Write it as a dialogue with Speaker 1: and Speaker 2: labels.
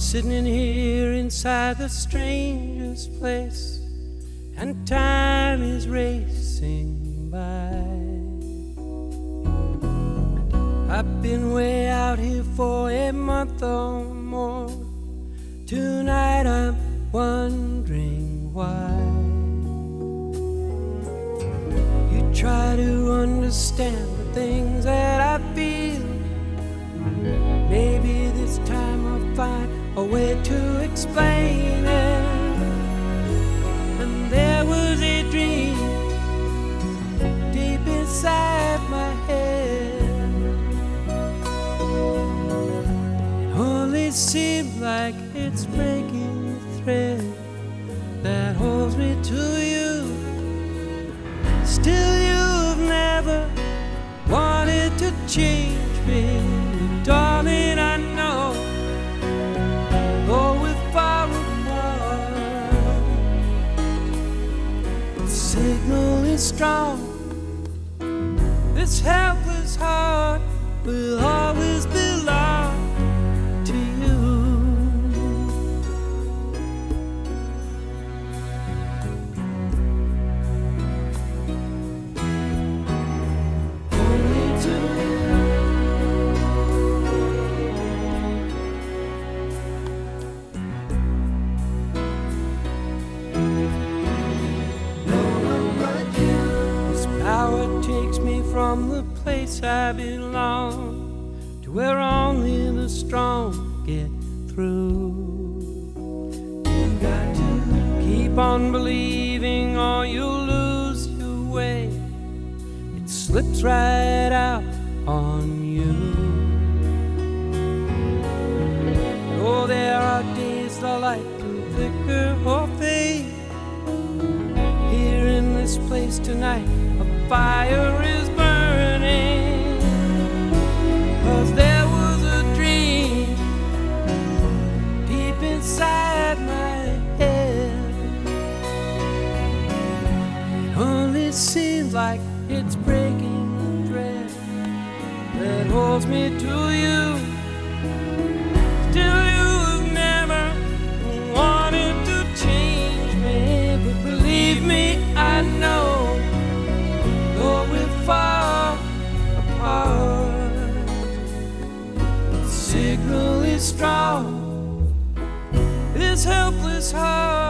Speaker 1: sitting in here inside the strangest place, and time is racing by. I've been way out here for a month or more. Tonight I'm wondering why. You try to understand the things that I feel. Maybe this time I'll find a way to explain it. And there was a dream deep inside my head. It only seems like it's breaking the thread that holds me to you. Still you've never wanted to change me, darling, I know. Though we're far apart, the signal is strong. This helpless heart will always belong to you. Only to you. Takes me from the place I belong to where only the strong get through. You got to keep on believing or you'll lose your way. It slips right out on you. Oh, there are days the light can flicker or fade. Here in this place tonight, fire is burning, 'cause there was a dream deep inside my head. It only seems like it's breaking the thread that holds me to you. Still you've never wanted to change me, but believe me, I know. Though we're far apart, the signal is strong. This helpless heart